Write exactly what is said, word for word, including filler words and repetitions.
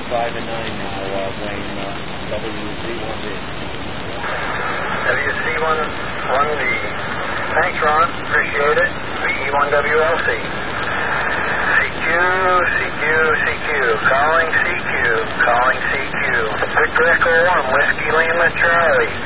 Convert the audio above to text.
five and nine now, uh, Wayne, uh, W Z one B. W C one one B. Thanks, Ron. Appreciate it. V E one W L C. C Q, C Q, C Q. Calling C Q. Calling C Q. Victor Echo one, Whiskey Lima Charlie.